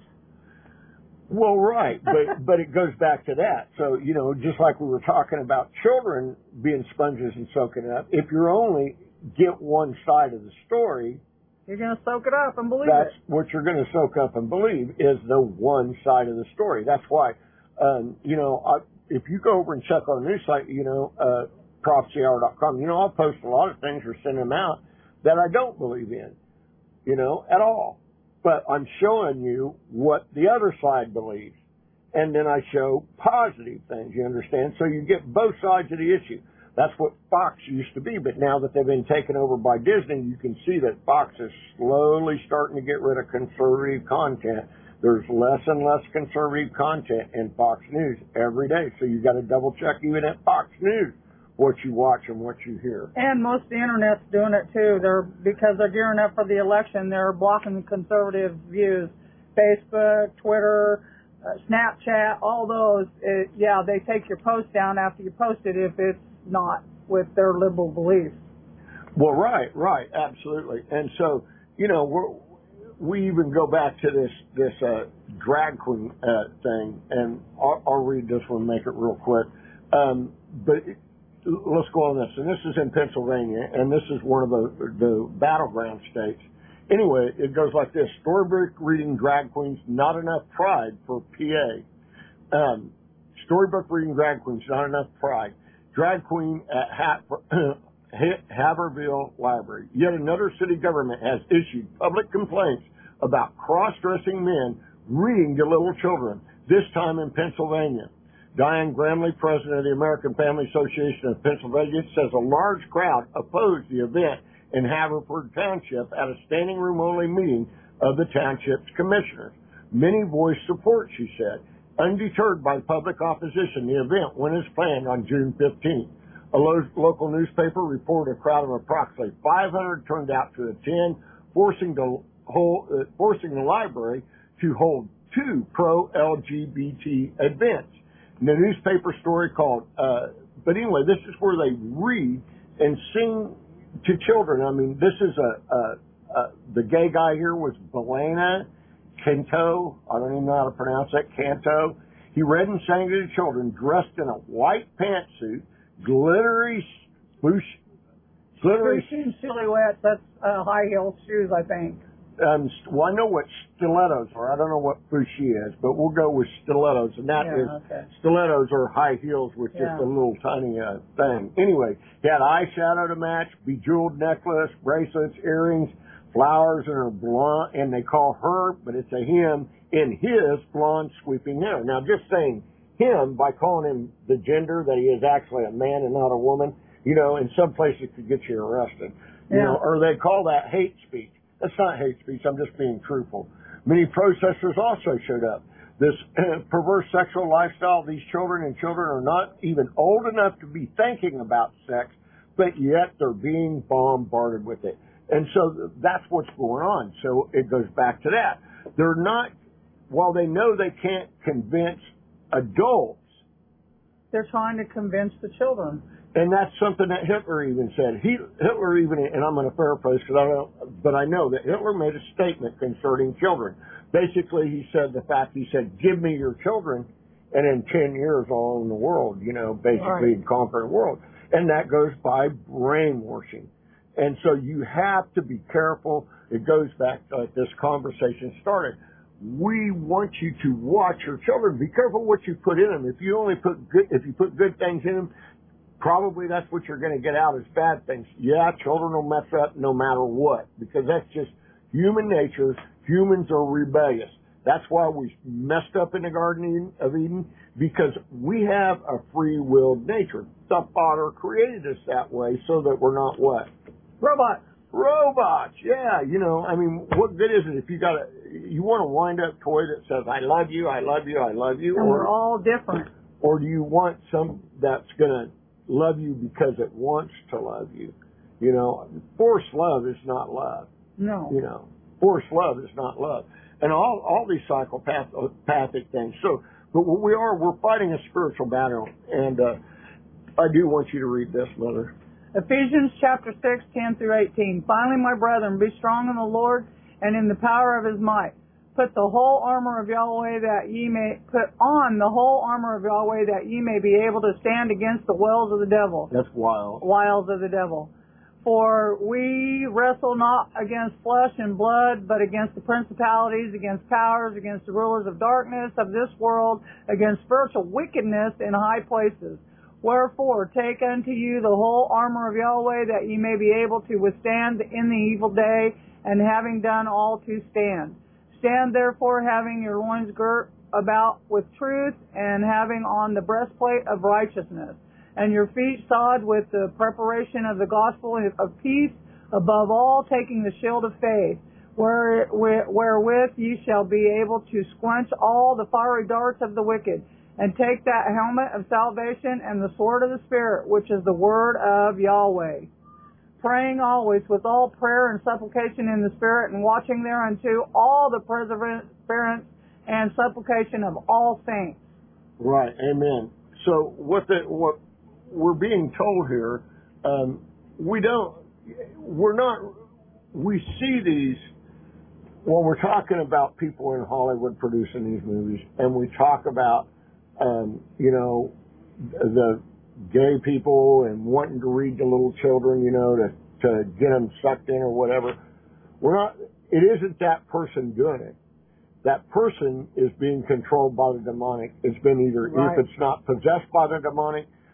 Well, right, but but it goes back to that. So, you know, just like we were talking about children being sponges and soaking it up, if you only get one side of the story, you're going to soak it up and believe that's it. what you're going to soak up and believe is the one side of the story. That's why, um, you know, I, if you go over and check our news site, you know, uh, prophecy hour dot com, you know, I'll post a lot of things or send them out that I don't believe in, you know, at all. But I'm showing you what the other side believes. And then I show positive things, you understand? So you get both sides of the issue. That's what Fox used to be. But now that they've been taken over by Disney, you can see that Fox is slowly starting to get rid of conservative content. There's less and less conservative content in Fox News every day. So you got to double check even at Fox News what you watch and what you hear. And most of the internet's doing it too. They're because they're gearing up for the election. They're blocking conservative views. Facebook, Twitter, uh, Snapchat, all those. It, yeah, they take your post down after you post it if it's not with their liberal beliefs. Well, right, right, absolutely. And so, you know, we're, we even go back to this this uh, drag queen uh, thing, and I'll, I'll read this one, make it real quick. Um, but. It, Let's go on this. And this is in Pennsylvania, and this is one of the, the battleground states. Anyway, it goes like this. Storybook reading drag queens, not enough pride for P A. Um, storybook reading drag queens, not enough pride. Drag queen at Hat, Haverhill Library. Yet another city government has issued public complaints about cross-dressing men reading to little children, this time in Pennsylvania. Diane Gramley, president of the American Family Association of Pennsylvania, says a large crowd opposed the event in Haverford Township at a standing room only meeting of the township's commissioners. Many voiced support, she said. Undeterred by public opposition, the event went as planned on June fifteenth. A lo- local newspaper reported a crowd of approximately five hundred turned out to attend, forcing the, whole, uh, forcing the library to hold two pro-L G B T events. And the newspaper story called, uh, but anyway, this is where they read and sing to children. I mean, this is a, a, a the gay guy here was Belena Canto. I don't even know how to pronounce that. Canto. He read and sang to the children dressed in a white pantsuit, glittery, swoosh, glittery. Swooshing silhouettes. That's uh, high heel shoes, I think. Um, well, I know what stilettos are. I don't know what fushi is, but we'll go with stilettos. And that Yeah, is, okay. stilettos are high heels with just Yeah. a little tiny uh, thing. Anyway, he had eyeshadow to match, bejeweled necklace, bracelets, earrings, flowers in her blonde, and they call her, but it's a him, in his blonde sweeping hair. Now, just saying him by calling him the gender that he is actually a man and not a woman, you know, in some places could get you arrested. You Yeah. know, or they call that hate speech. That's not hate speech. I'm just being truthful. Many protesters also showed up. This uh, perverse sexual lifestyle of these children and children are not even old enough to be thinking about sex, but yet they're being bombarded with it. And so that's what's going on. So it goes back to that. They're not, while they know they can't convince adults, They're trying to convince the children. and that's something that Hitler even said. He, Hitler even, and I'm going to paraphrase because I don't, but I know that Hitler made a statement concerning children. Basically, he said the fact, he said, give me your children, and in ten years I'll own the world, you know, basically Right. conquer the world. And that goes by brainwashing. And so you have to be careful. It goes back to like this conversation started. We want you to watch your children. Be careful what you put in them. If you only put good, if you put good things in them, probably that's what you're going to get out as bad things. Yeah, children will mess up no matter what, because that's just human nature. Humans are rebellious. That's why we messed up in the Garden of Eden, because we have a free-willed nature. The Father created us that way so that we're not what? Robots. Robots, yeah. You know, I mean, what good is it if you got a, you want a wind-up toy that says, I love you, I love you, I love you? And or, we're all different. or do you want some that's going to love you because it wants to love you? You know, forced love is not love. No. You know, forced love is not love. And all, all these psychopathic things. So, but what we are, we're fighting a spiritual battle. And, uh, I do want you to read this, Mother. Ephesians chapter six, ten through eighteen. Finally, my brethren, be strong in the Lord and in the power of his might. Put the whole armor of Yahweh that ye may, put on the whole armor of Yahweh that ye may be able to stand against the wiles of the devil. That's wild. Wiles of the devil. For we wrestle not against flesh and blood, but against the principalities, against powers, against the rulers of darkness of this world, against spiritual wickedness in high places. Wherefore, take unto you the whole armor of Yahweh, that ye may be able to withstand in the evil day, and having done all to stand. Stand therefore, having your loins girt about with truth, and having on the breastplate of righteousness, and your feet shod with the preparation of the gospel of peace, above all taking the shield of faith, where, wherewith ye shall be able to quench all the fiery darts of the wicked, and take that helmet of salvation and the sword of the Spirit, which is the word of Yahweh. Praying always with all prayer and supplication in the Spirit, and watching thereunto all the perseverance and supplication of all saints. Right, amen. So what the, what we're being told here, um, we don't, we're not, we see these, when we're talking about people in Hollywood producing these movies, and we talk about Um, you know, the gay people and wanting to read to little children, you know, to, to get them sucked in or whatever. We're not, it isn't that person doing it. That person is being controlled by the demonic. It's been either, right. if it's not possessed by the demonic,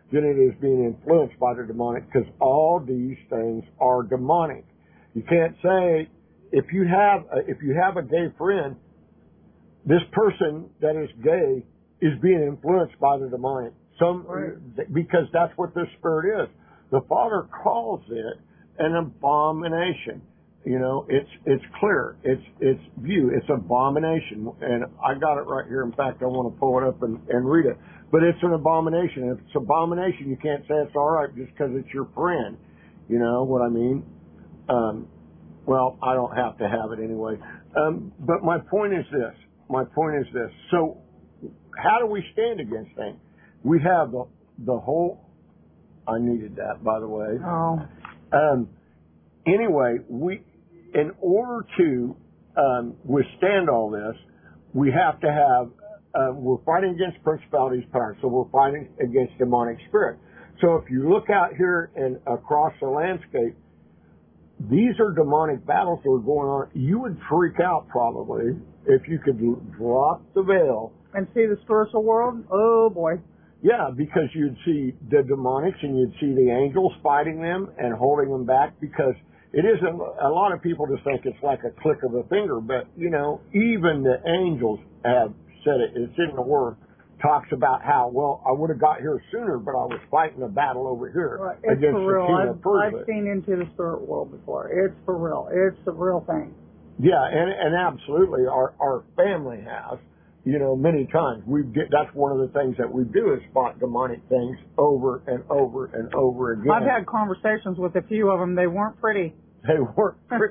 then it is being influenced by the demonic, because all these things are demonic. You can't say, if you have a, if you have a gay friend, this person that is gay is being influenced by the demonic. Some, right. Because that's what this spirit is. The Father calls it an abomination. You know, it's it's clear. It's it's view. It's abomination. And I got it right here. In fact, I want to pull it up and, and read it. But it's an abomination. If it's abomination, you can't say it's all right just because it's your friend. You know what I mean? Um, well, I don't have to have it anyway. Um, but my point is this. My point is this. So how do we stand against things? We have the the whole. I needed that, by the way. Oh. Um. Anyway, we, in order to um, withstand all this, we have to have. Uh, we're fighting against principalities, powers. So we're fighting against demonic spirit. So if you look out here and across the landscape, these are demonic battles that are going on. You would freak out probably if you could drop the veil and see the spiritual world. Oh boy. Yeah, because you'd see the demonics and you'd see the angels fighting them and holding them back, because it isn't, a lot of people just think it's like a click of a finger, but, you know, even the angels have said it. It's in the Word. Talks about how, well, I would have got here sooner, but I was fighting a battle over here right. It's against for real. the king I've, of Persia. I've seen into the spirit world before. It's for real. It's a real thing. Yeah, and, and absolutely, our, our family has. You know, many times we get. That's one of the things that we do is spot demonic things over and over and over again. I've had conversations with a few of them. They weren't pretty. They weren't pretty.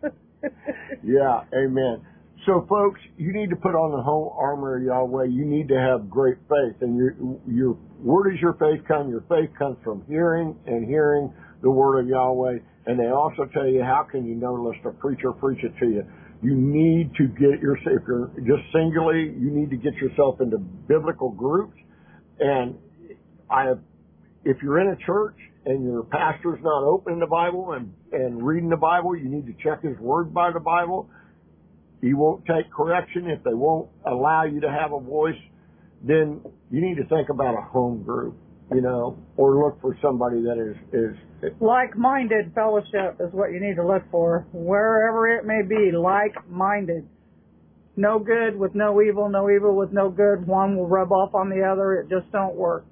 Yeah, amen. So, folks, you need to put on the whole armor of Yahweh. You need to have great faith, and your your where does your faith come? Your faith comes from hearing and hearing the word of Yahweh. And they also tell you, how can you know unless the preacher preach it to you? You need to get yourself, if you're just singularly, you need to get yourself into biblical groups. And I, if you're in a church and your pastor's not opening the Bible and, and reading the Bible, you need to check his word by the Bible. He won't take correction. If they won't allow you to have a voice, then you need to think about a home group, you know, or look for somebody that is, is like-minded fellowship is what you need to look for, wherever it may be. Like-minded, no good with no evil, no evil with no good. One will rub off on the other. It just don't work.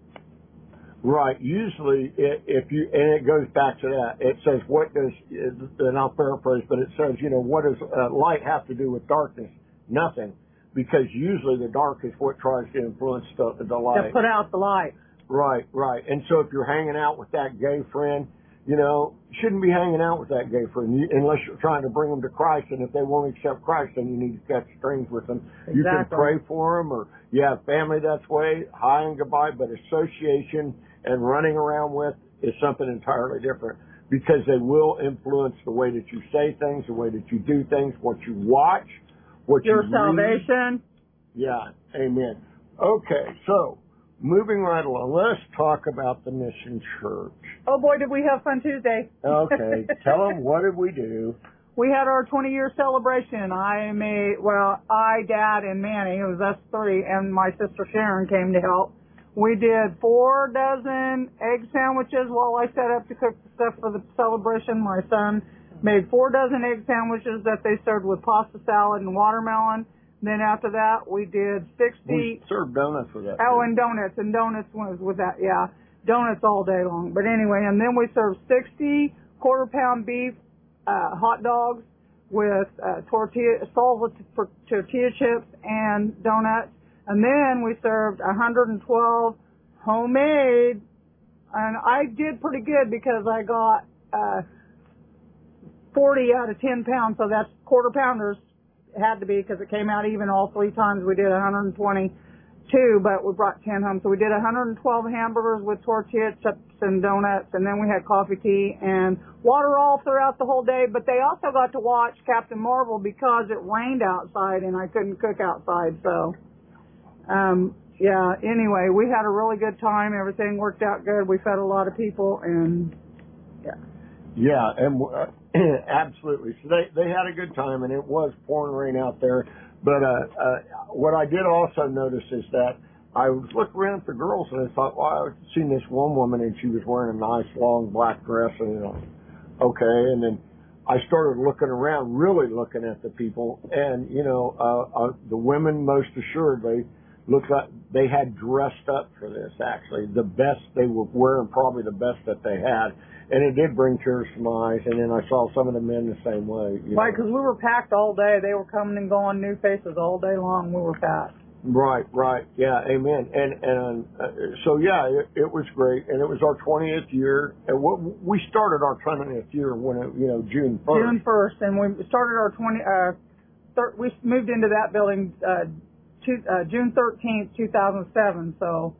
Right. Usually, if you, and it goes back to that. It says, what does, and I'll paraphrase, but it says, you know, what does uh, light have to do with darkness? Nothing, because usually the dark is what tries to influence the, the light. To put out the light. Right, right. And so if you're hanging out with that gay friend, you know, you shouldn't be hanging out with that gay friend you, unless you're trying to bring them to Christ. And if they won't accept Christ, then you need to cut strings with them. Exactly. You can pray for them, or you have family that's way, hi and goodbye, but association and running around with is something entirely different, because they will influence the way that you say things, the way that you do things, what you watch, what Your you salvation. Read. Yeah, amen. Okay, so moving right along, let's talk about the Mission Church. Oh boy, did we have fun Tuesday. Okay, tell them, what did we do? We had our twenty-year celebration. I made, well, I, Dad, and Manny, it was us three, and my sister Sharon came to help. We did four dozen egg sandwiches while I set up to cook the stuff for the celebration. My son made four dozen egg sandwiches that they served with pasta salad and watermelon. Then after that, we did sixty. We served donuts with that. Oh, and donuts. And donuts was with that, yeah. Donuts all day long. But anyway, and then we served sixty quarter pound beef uh, hot dogs with uh, tortilla, salsa for tortilla chips and donuts. And then we served one hundred twelve homemade. And I did pretty good because I got uh, forty out of ten pounds. So that's quarter pounders. It had to be, because it came out even all three times. We did one hundred twenty-two, but we brought ten home. So we did one hundred twelve hamburgers with tortilla chips and donuts, and then we had coffee, tea, and water all throughout the whole day. But they also got to watch Captain Marvel because it rained outside and I couldn't cook outside. So, um, yeah, anyway, we had a really good time. Everything worked out good. We fed a lot of people, and yeah. Yeah, and uh, absolutely. So they they had a good time, and it was pouring rain out there. But uh, uh, what I did also notice is that I was looking around at the girls and I thought, well, I've seen this one woman and she was wearing a nice long black dress and, you know, okay. And then I started looking around, really looking at the people, and, you know, uh, uh, the women most assuredly looked like they had dressed up for this, actually. The best, they were wearing probably the best that they had. And it did bring tears to my eyes, and then I saw some of the men the same way. You right, know. because we were packed all day. They were coming and going, new faces all day long. We were packed. Right, right. Yeah, amen. And and uh, so, yeah, it, it was great. And it was our twentieth year. And what, we started our twentieth year when, it, you know, June first. June first. And we started our twenty, uh, thir- we moved into that building uh, two, uh, June thirteenth, two thousand seven. So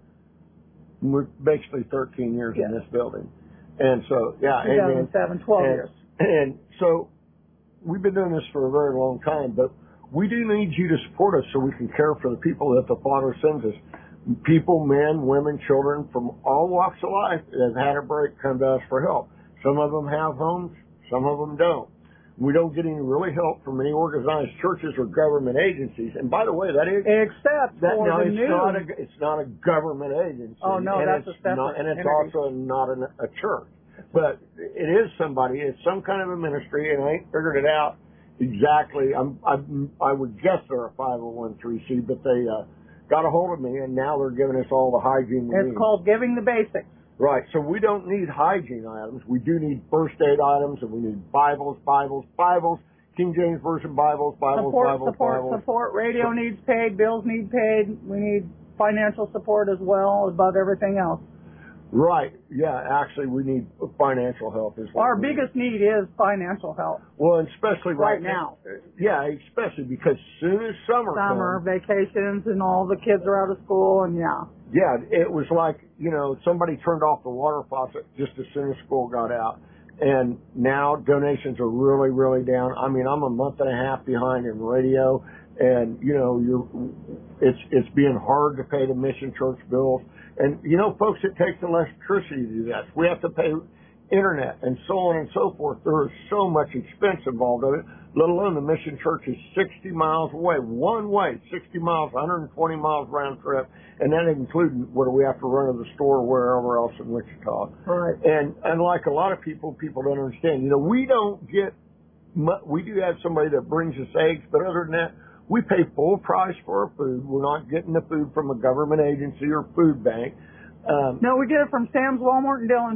we're basically thirteen years yeah. in this building. And so, yeah, two thousand seven, amen. twelve and, years. And so we've been doing this for a very long time, but we do need you to support us so we can care for the people that the Father sends us. People, men, women, children from all walks of life that have had a break come to us for help. Some of them have homes, some of them don't. We don't get any really help from any organized churches or government agencies. And by the way, that is except that, for no, the it's news. not a it's not a government agency. Oh no, and that's it's a separate not, and it's entity. also not an, a church. But it is somebody. It's some kind of a ministry, and I ain't figured it out exactly. I'm, I'm I would guess they're a five oh one c three, but they uh, got a hold of me, and now they're giving us all the hygiene we it's need. It's called Giving the Basics. Right, so we don't need hygiene items. We do need first aid items, and we need Bibles, Bibles, Bibles, King James Version Bibles, Bibles, support, Bibles, support, Bibles. Support, radio needs paid, bills need paid. We need financial support as well, above everything else. Right, yeah, actually we need financial help as well. Our biggest need is financial help. Well, and especially right, right now. Yeah, especially because soon as summer Summer, comes, vacations, and all the kids are out of school, and yeah. Yeah, it was like, you know, somebody turned off the water faucet just as soon as school got out. And now donations are really, really down. I mean, I'm a month and a half behind in radio, and, you know, you're, it's, it's being hard to pay the mission church bills. And, you know, folks, it takes electricity to do that. We have to pay internet and so on and so forth. There is so much expense involved in it, let alone the mission church is sixty miles away, one way, sixty miles, one hundred twenty miles round trip, and that includes what do we have to run to the store or wherever else in Wichita. Right. And, and like a lot of people, people don't understand, you know, we don't get, we do have somebody that brings us eggs, but other than that, we pay full price for our food. We're not getting the food from a government agency or food bank. Um, no, we get it from Sam's, Walmart, and Dillon's.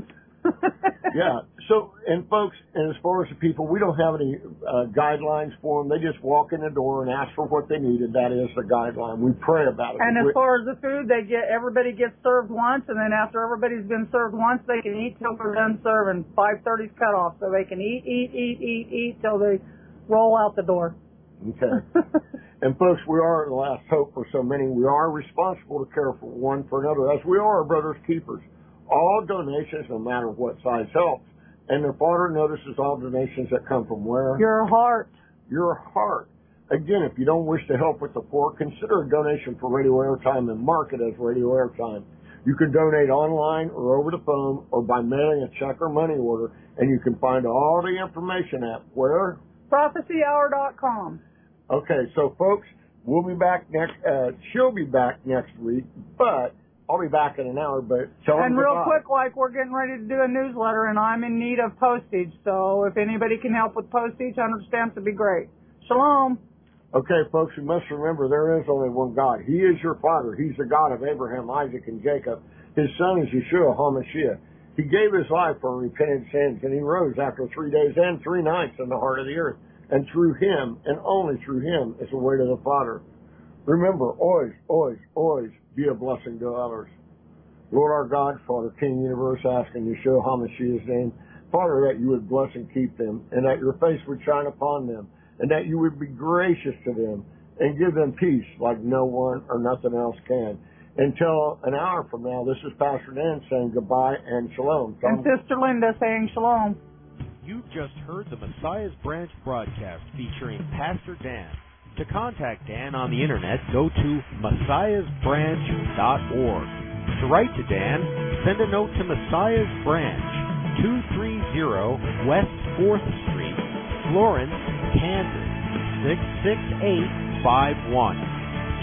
Yeah. So, and folks, and as far as the people, we don't have any uh, guidelines for them. They just walk in the door and ask for what they needed. That is the guideline. We pray about it. And we, as far as the food, they get everybody gets served once, and then after everybody's been served once, they can eat till we're done serving. five thirty's cut off, so they can eat, eat, eat, eat, eat till they roll out the door. Okay. And folks, we are the last hope for so many. We are responsible to care for one for another, as we are our brother's keepers. All donations, no matter what size, helps. And the Father notices all donations that come from where? Your heart. Your heart. Again, if you don't wish to help with the poor, consider a donation for radio airtime and mark it as radio airtime. You can donate online or over the phone or by mailing a check or money order, and you can find all the information at where? prophecy hour dot com. Okay, so folks, we'll be back next, uh, she'll be back next week, but I'll be back in an hour, but tell them And real goodbye. quick, like, we're getting ready to do a newsletter, and I'm in need of postage, so if anybody can help with postage, one hundred stamps would be great. Shalom. Okay, folks, you must remember there is only one God. He is your Father. He's the God of Abraham, Isaac, and Jacob. His son is Yeshua HaMashiach. He gave his life for repentant sins, and he rose after three days and three nights in the heart of the earth. And through him, and only through him, is the way to the Father. Remember, always, always, always be a blessing to others. Lord our God, Father, King, Universe, ask in Yeshua HaMashiach's name, Father, that you would bless and keep them, and that your face would shine upon them, and that you would be gracious to them, and give them peace like no one or nothing else can. Until an hour from now, this is Pastor Dan saying goodbye and shalom. And Sister Linda saying shalom. You've just heard the Messiah's Branch broadcast featuring Pastor Dan. To contact Dan on the internet, go to messiahs branch dot org. To write to Dan, send a note to Messiah's Branch, two thirty West fourth Street, Florence, Kansas, six six eight five one. To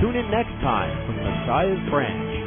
Tune in next time for Messiah's Branch.